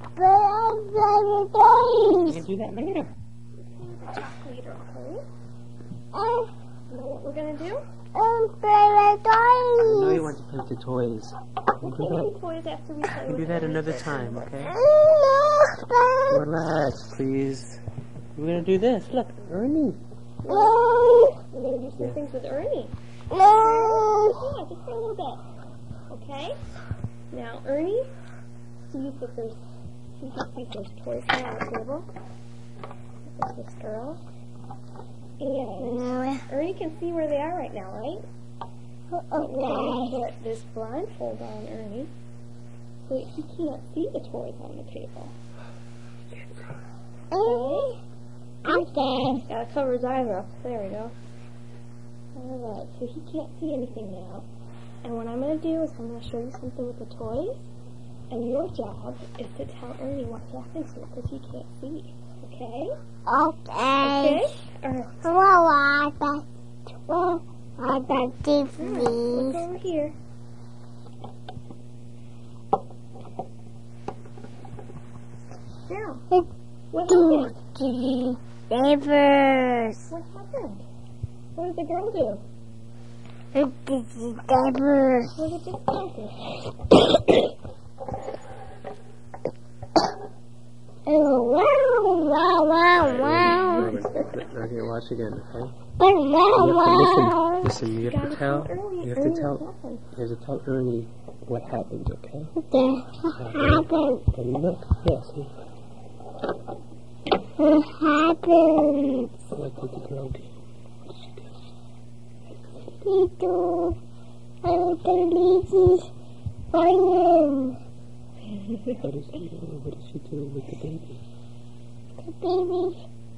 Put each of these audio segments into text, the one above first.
You can do that later. Later, okay? You know what we're gonna do? I know you want to play with the toys. We'll play with the toys after we play We'll with do that Ernie another first. time, okay? Relax, please. We're gonna do this. Look, Ernie. We're gonna do some things with Ernie. Yeah, just for a little bit. Okay? Now, Ernie sees that there's toys here on the table. There's this girl. And Ernie can see where they are right now, right? We're going to put this blindfold on Ernie so that he can't see the toys on the table. Okay? Gotta cover his eyes up. There we go. Alright, so he can't see anything now. And what I'm going to do is I'm going to show you something with the toys. And your job is to tell Ernie what happened to it because he can't see. Okay? Okay? Alright. Look over here. Now, what happened? What happened? What did the girl do? Was it just diapers? Now here, watch again, okay? Listen, you have to tell Ernie what happened, okay? And look, yes. What happened? What did the girl do? I want the lazy fire. What did she do with the baby? The baby's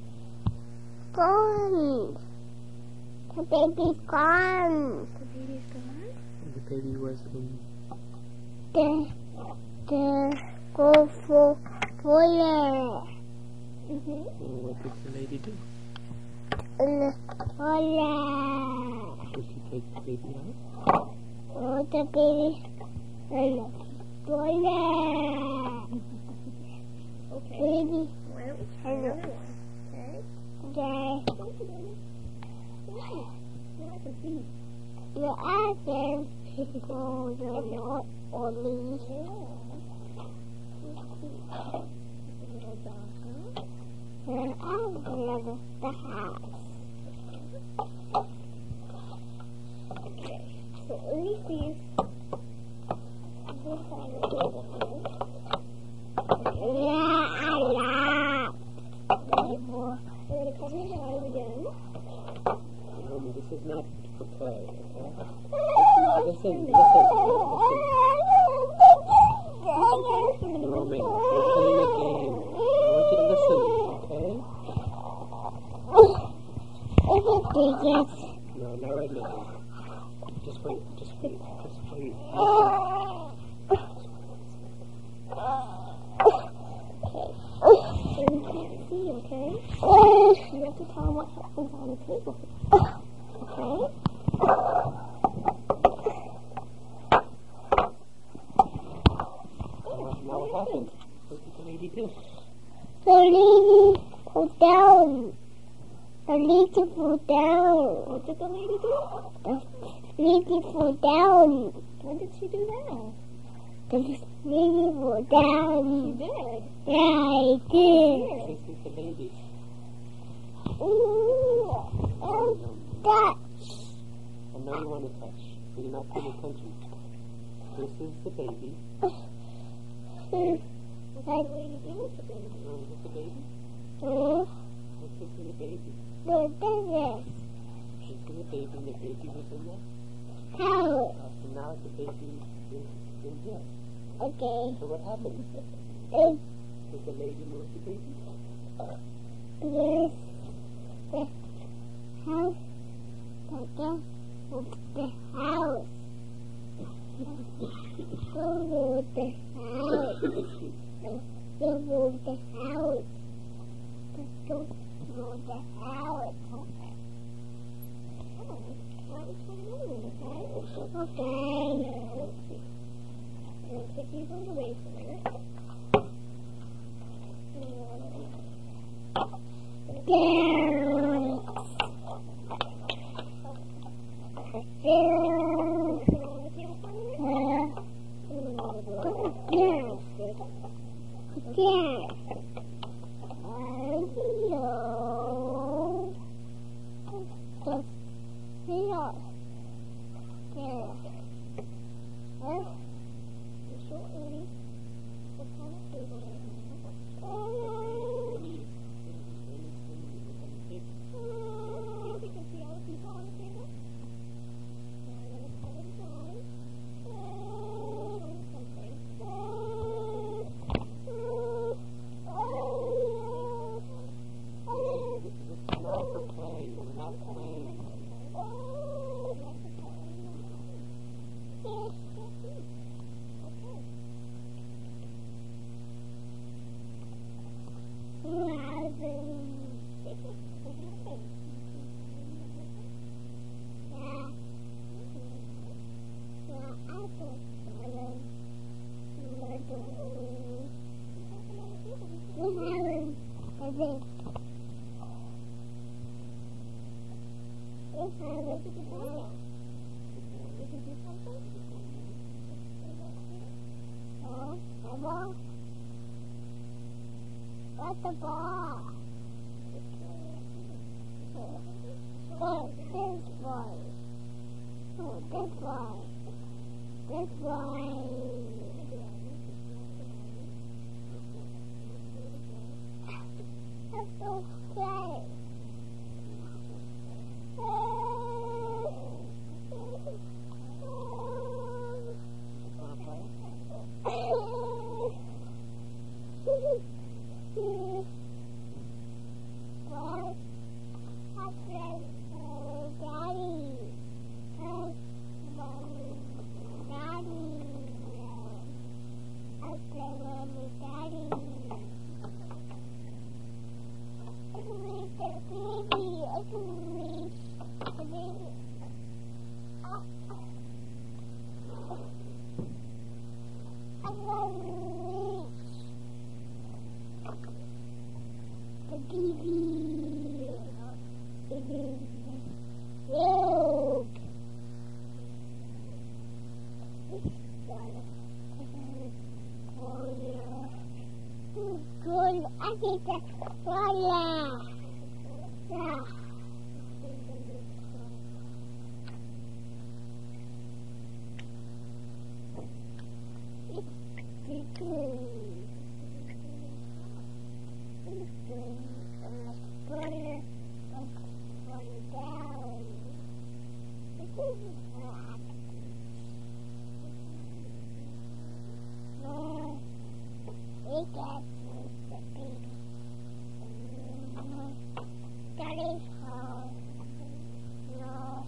gone. The baby's gone. The baby's gone? The baby was in The go for toilet. What did the lady do? In the toilet. Did she take the baby out? Oh, the baby in the toilet. Okay. Baby. Why don't we try another one? Okay? Okay. Now I can see. Your asses. Oh, you're not only. Little dog, huh? Your asses the house. Okay. So Ernie sees this on the table here. Yeah, I love. We're going to cover his eyes again. Mommy, this is not for play, okay? Listen. Romy, we're playing a game. I want you to listen, okay? No, not right now. Just wait. Ernie can't see, okay? You have to tell him what happens on the table. Okay? Now what happened? What did the lady do? The lady pulled down. The lady pulled down. What did the lady do? The lady pulled down. When did she do that? The lady pulled down. She did. Yeah, I did. This is the baby. Touch. I know you want to touch, but you're not paying attention. This is the baby. What did the lady do with the baby? Is this the baby? This is the baby. This This is the baby, and the baby was in there. how? So now the baby is in here. Okay. So what happened? Did the lady move the baby? Yes. The house. The house. Go to the house. Go to the house. Go to the house. Okay. I'm going to take these ones away from her. What's the ball? Oh, this boy. Oh, this boy. This boy. That's okay. Good. I think that's yeah. Daddy's home. No.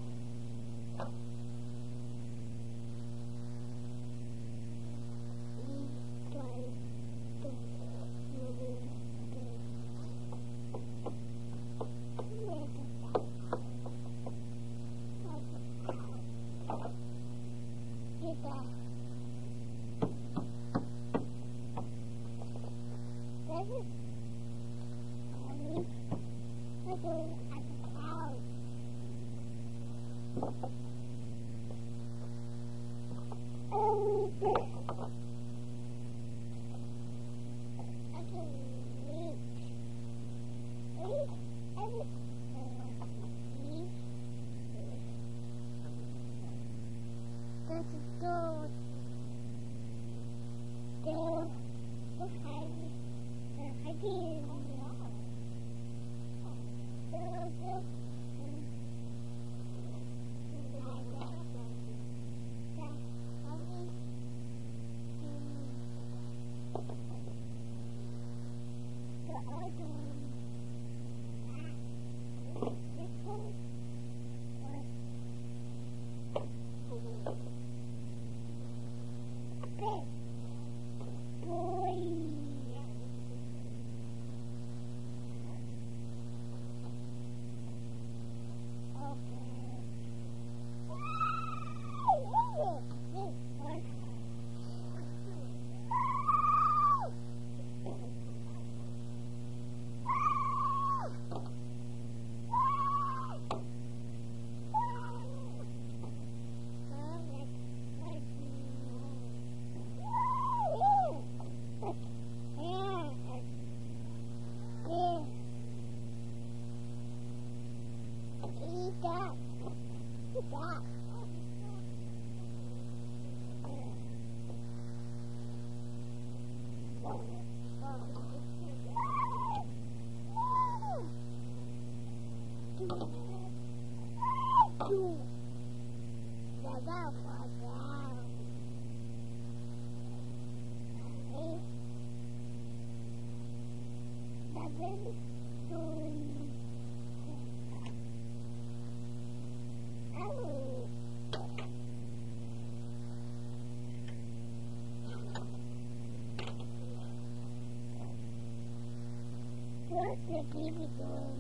What's the baby doing?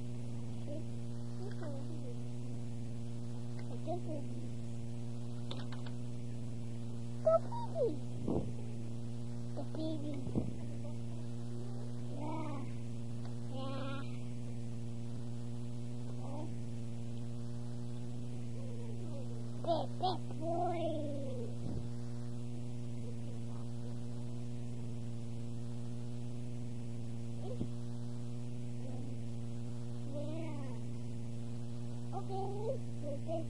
The baby. The baby. Yeah. Yeah. Big boy. Okay.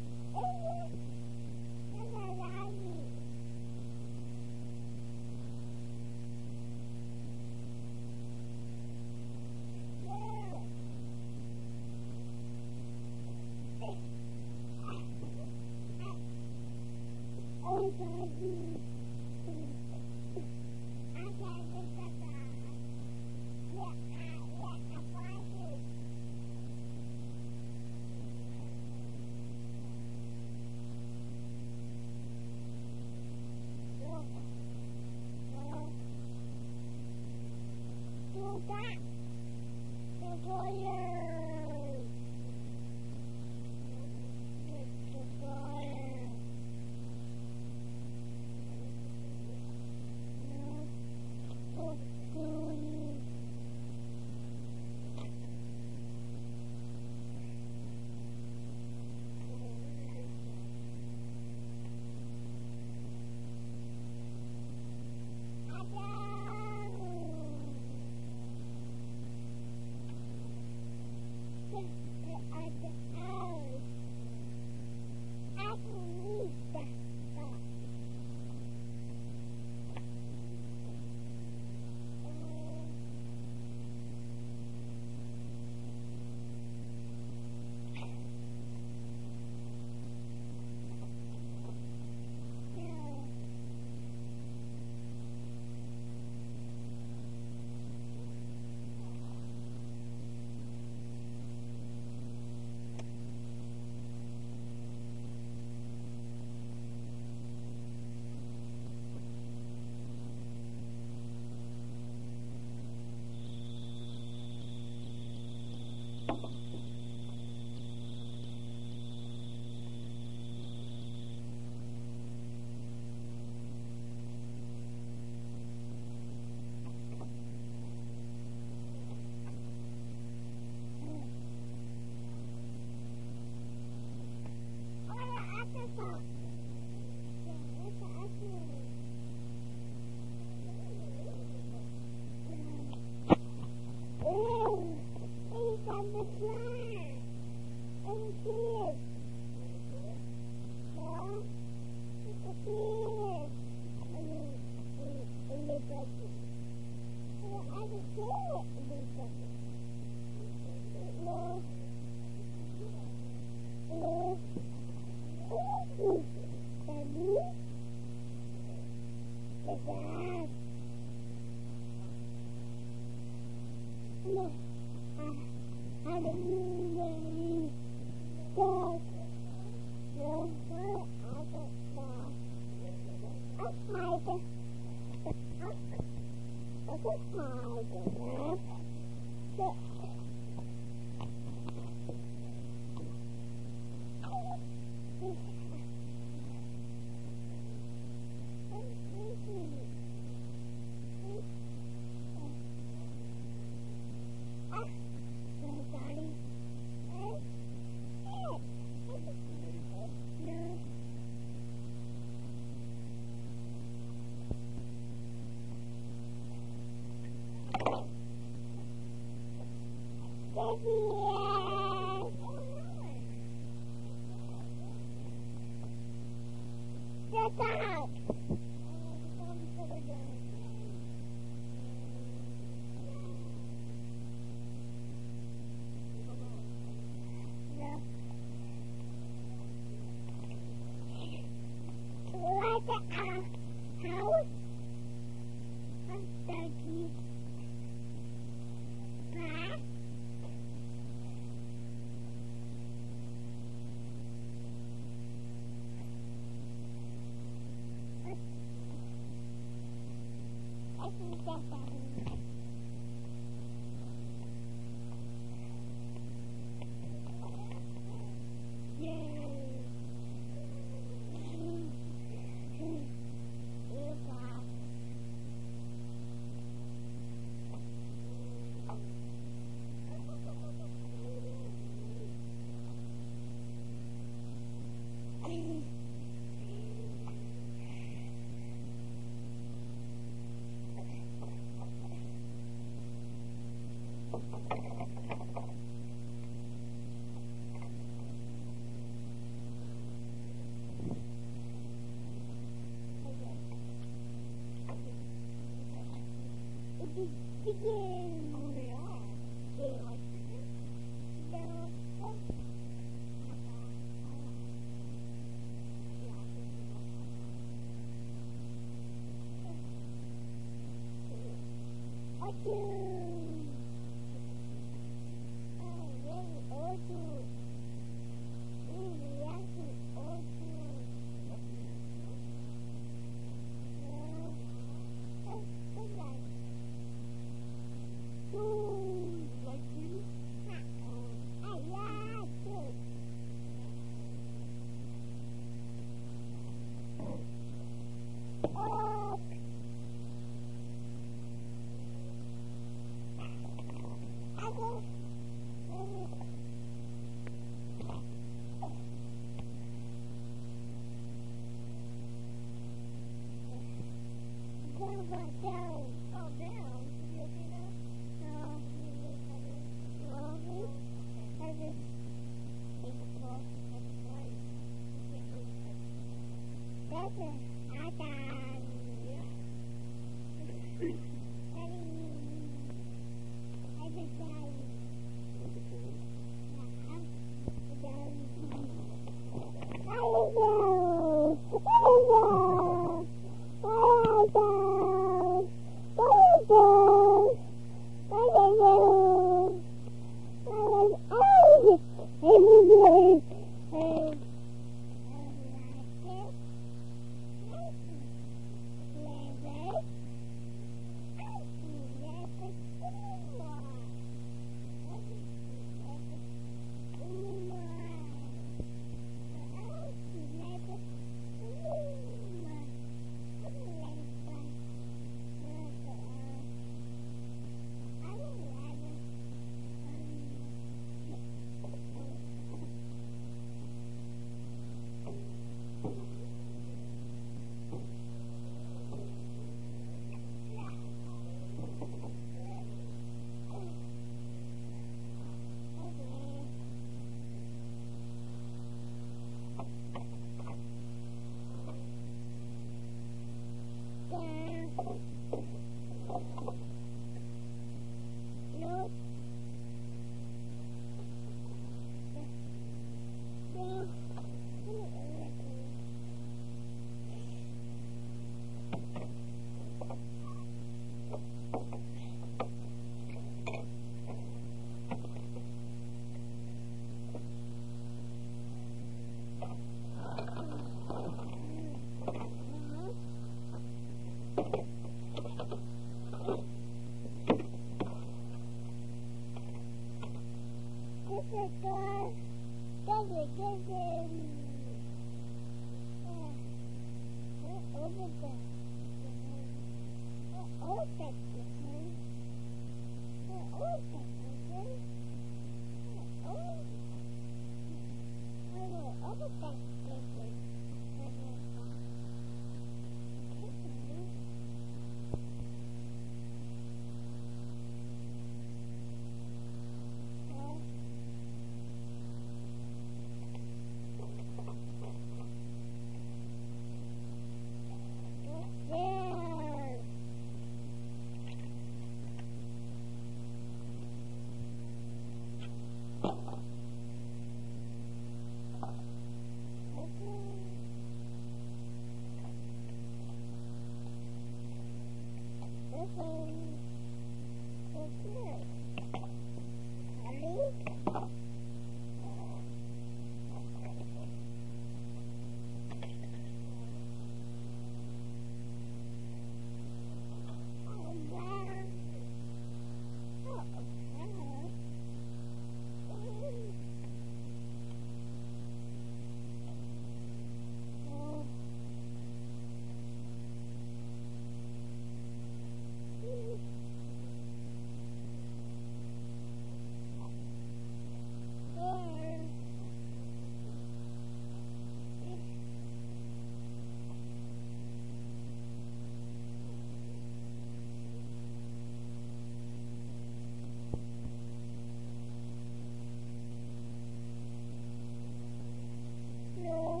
No.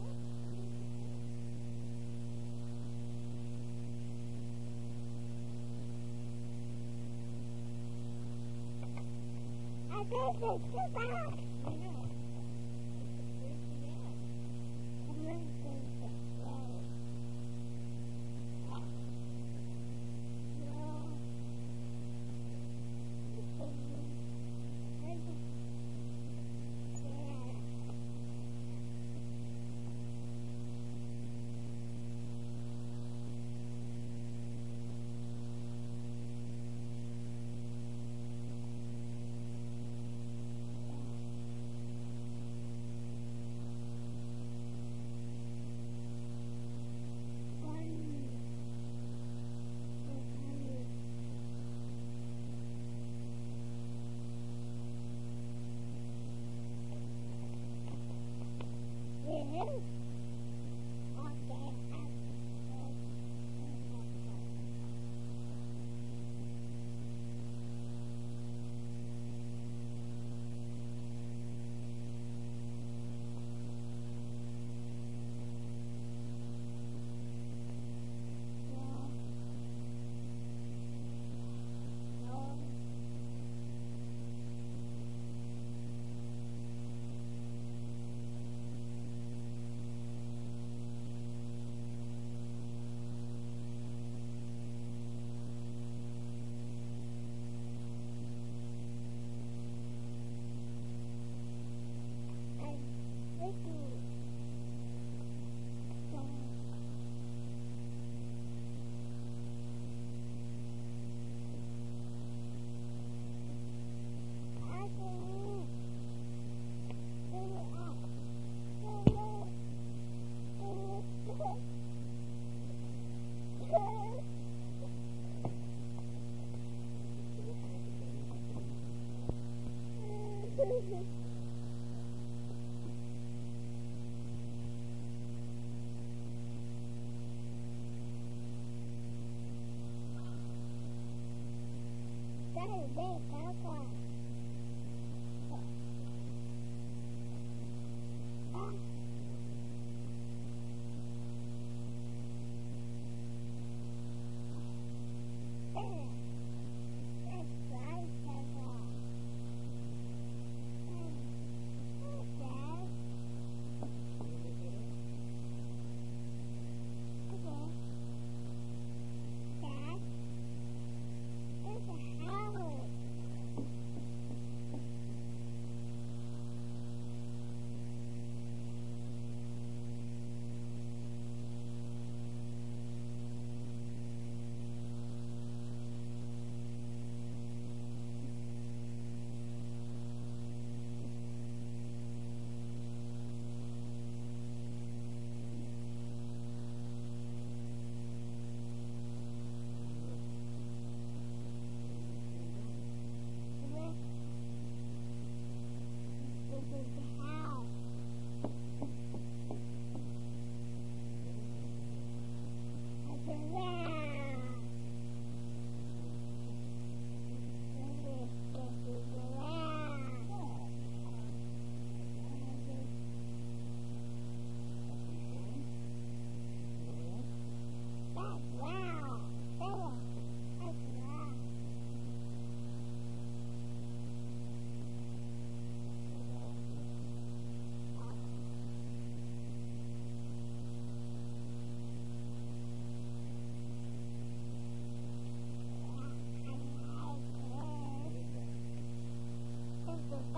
I think it's too bad.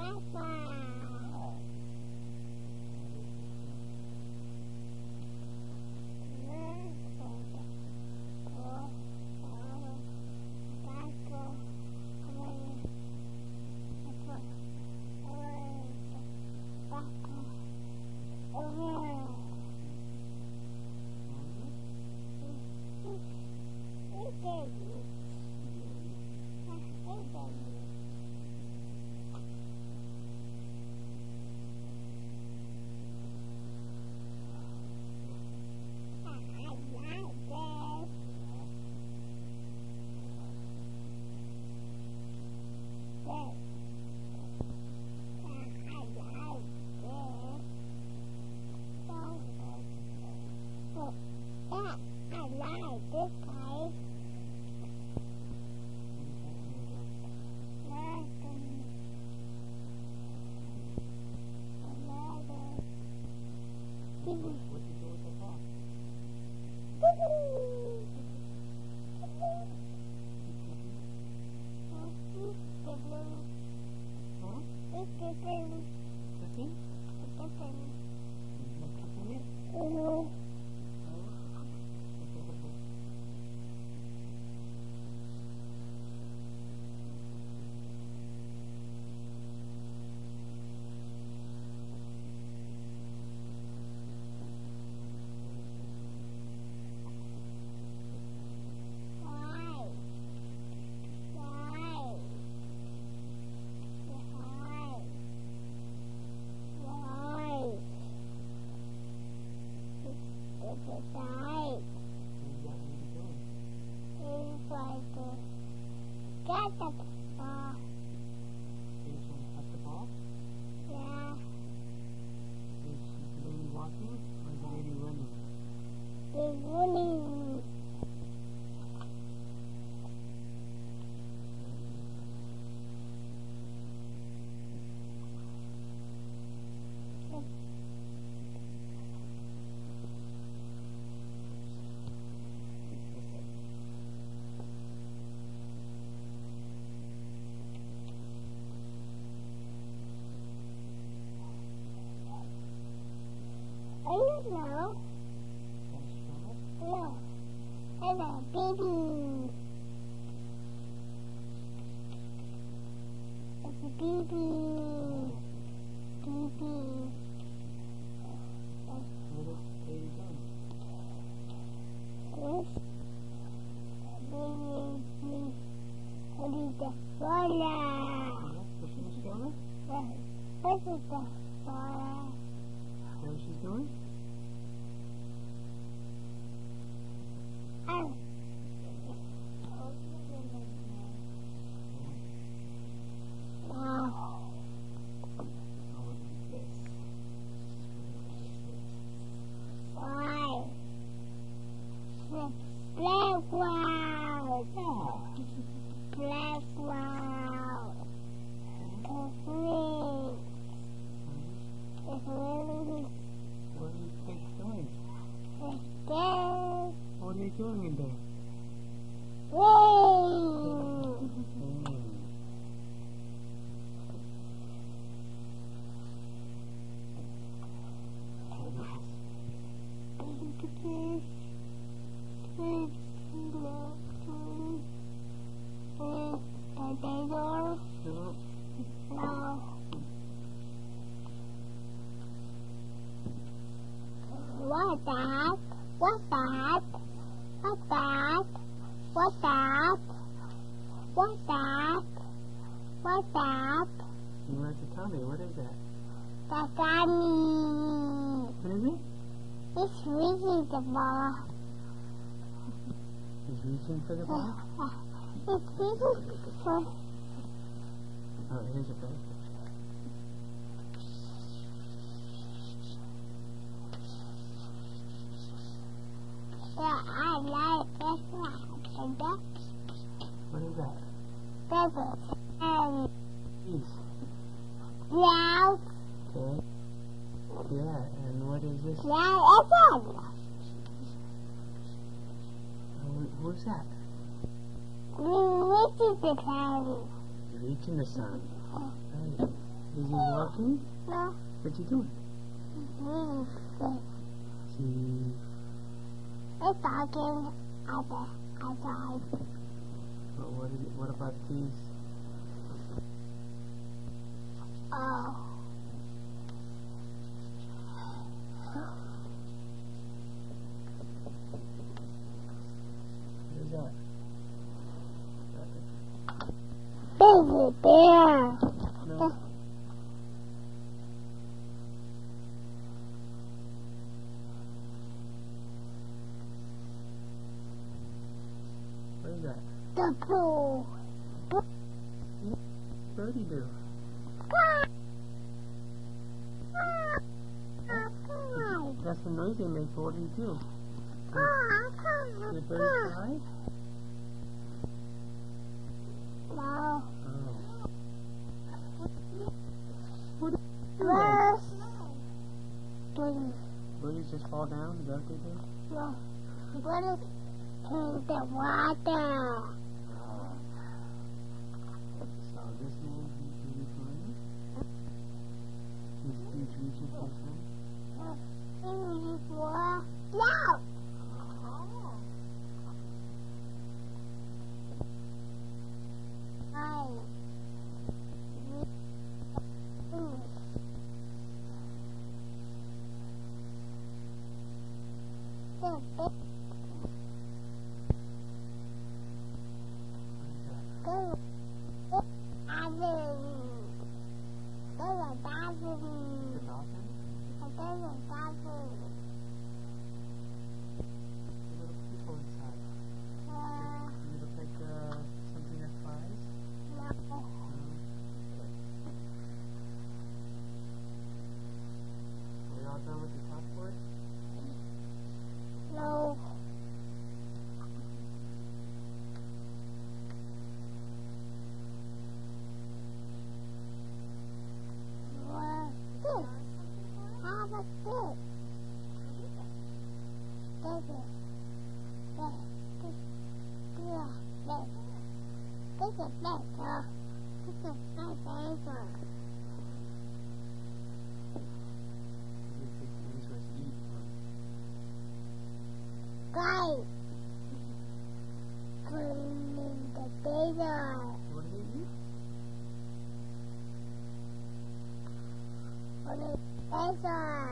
No. No. And a baby. It's a baby. Baby. Yes. Baby. What is the flora? This is Flora? This is the flora. How she's doing? What are you doing in there? What that? What that? What that? What that? What that? What that? You have to tell me, what is that? The bunny. What is it? It's reaching the ball. He's reaching for the ball? It's reaching for... Oh, here's a bird. Yeah, I like this one. What is that? Bubbles. And Geese. now, Okay. Yeah, and what is this? now it's on. Who's that? Which is the sun? Reaching the sun. Right. Is he walking? No. What's he doing? It's talking outside. But what about these? Oh. What is that? Baby bear. No. What is that? The pool. Birdie do? That's the noise they make. What do you do? The birds fly? No. Oh. What do Birds. birdies just fall down? Is that what they do? No. Birds in the water. So this man, he's flying? He's reaching for something? No. The dolphin? Little people inside. You look like something that flies? No. Okay. Are we all done with the chalkboard? No. How about this? This is better. This is my favorite. These big dinosaurs eat. Guys, cleaning the data. What do they eat? For the data.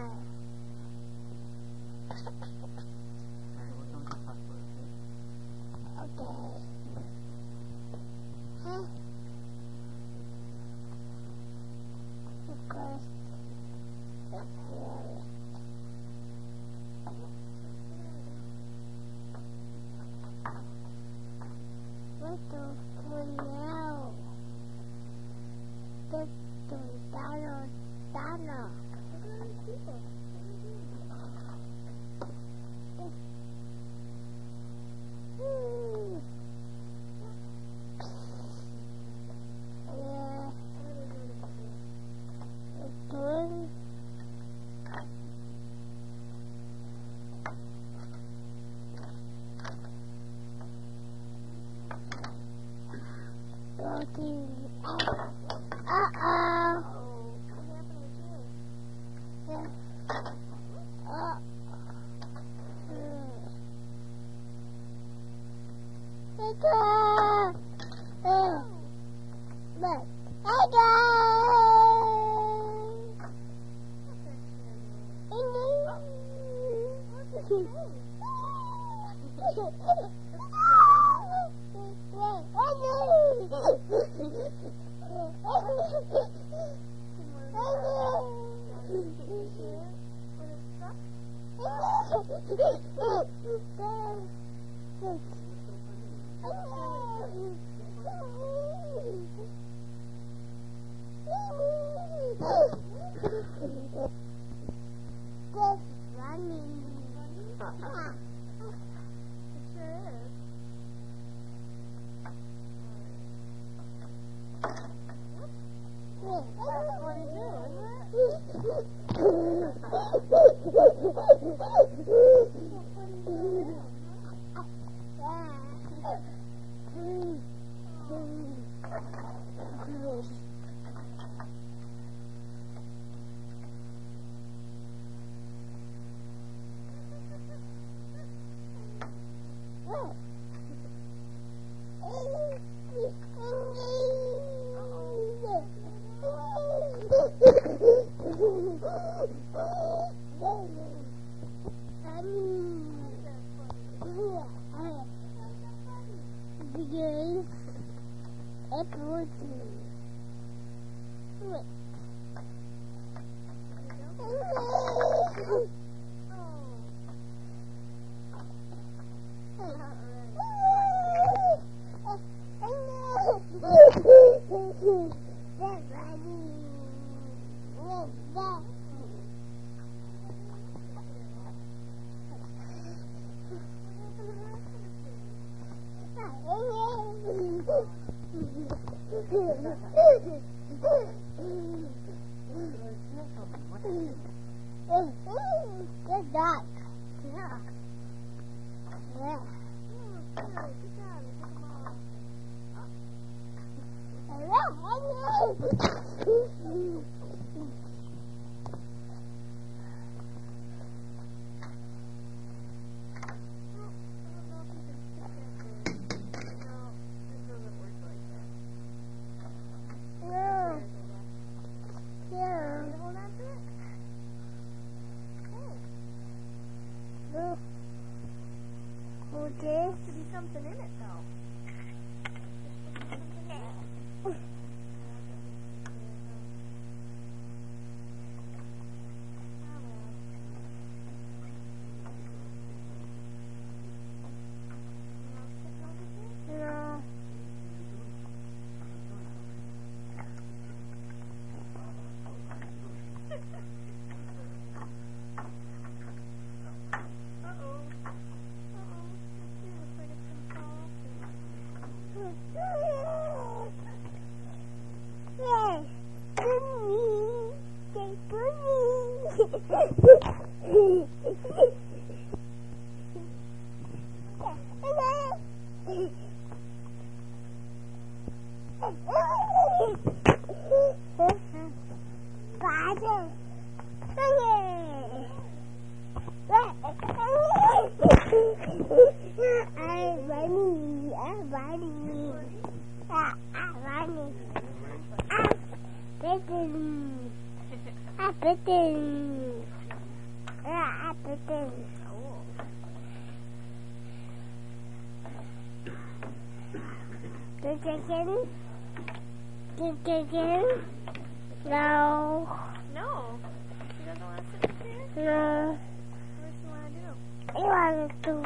Alright, we're done with the chalkboard, okay? Okay. Huh? Of course. That's really. What the for now? This the Dano. Yeah. Okay. Okay. Uh-oh. Yeah. Look. Hey Just running. Because it was Good dog. Yeah. Yeah. There has to be something in it, though. No. Chicken? No. No. He doesn't want to sit in the chair? No. What does he want to do? He wanted to.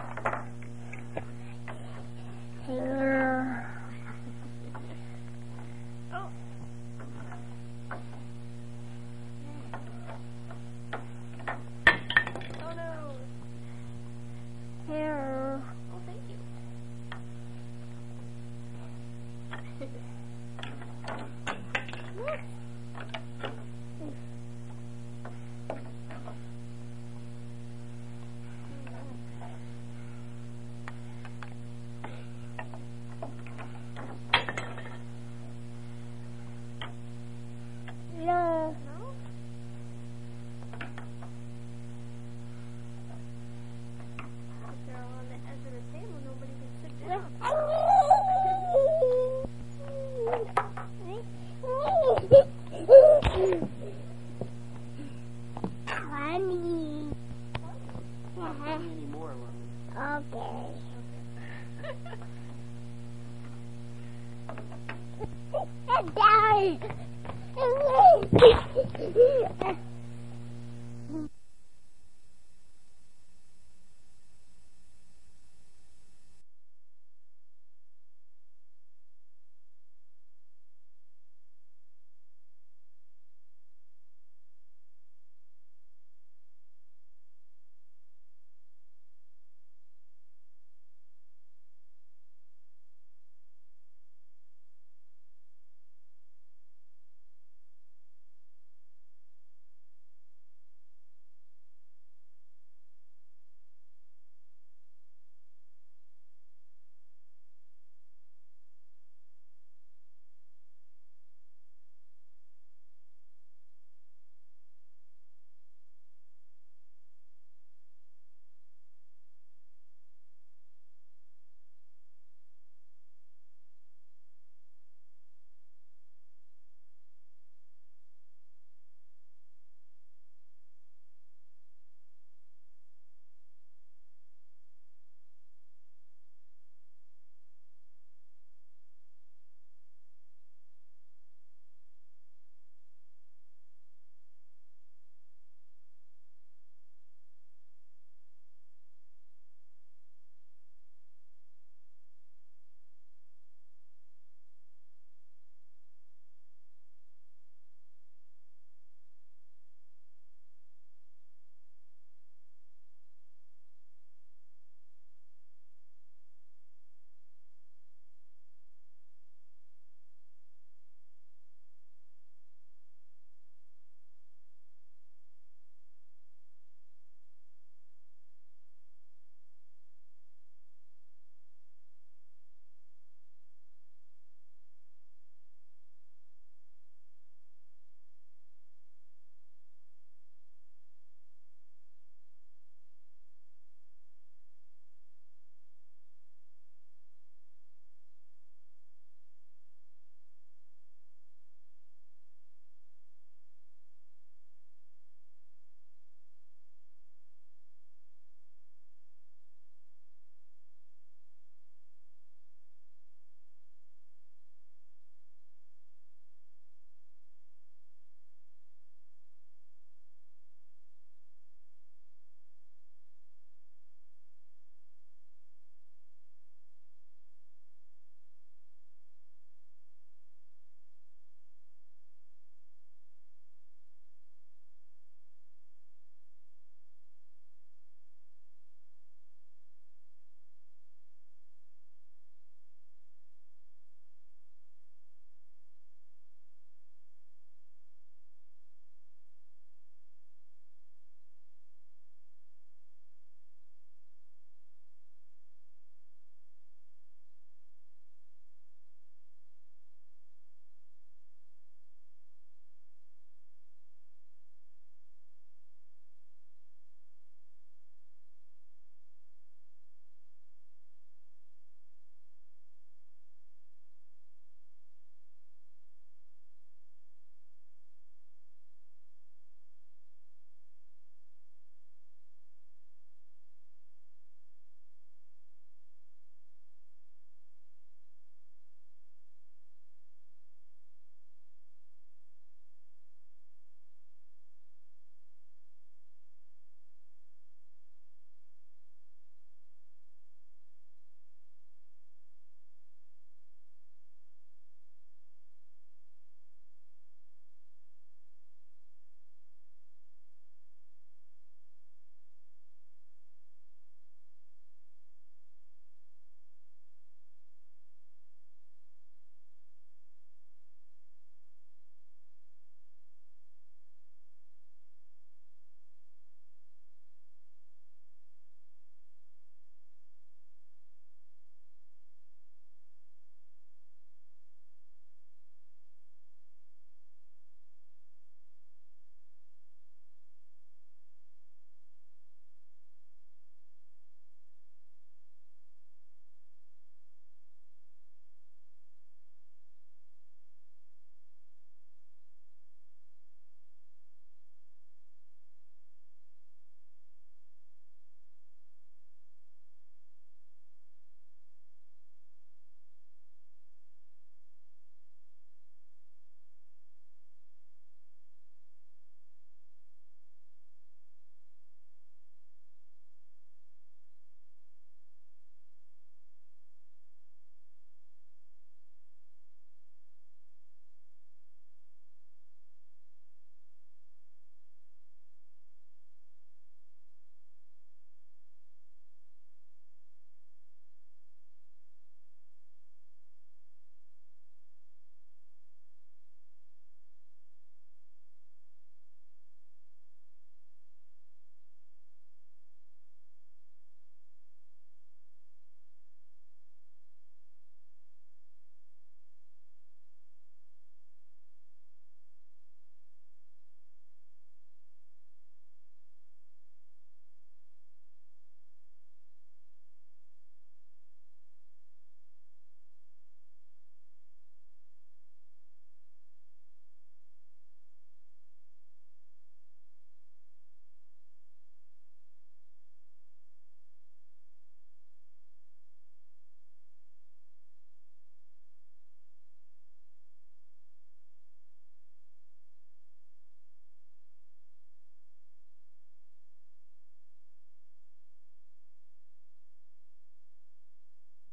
Oh. Oh no. Here. Oh, thank you. No. No? If they're all on the edge of the table, nobody can sit down. Funny. Not funny anymore, Okay. Die.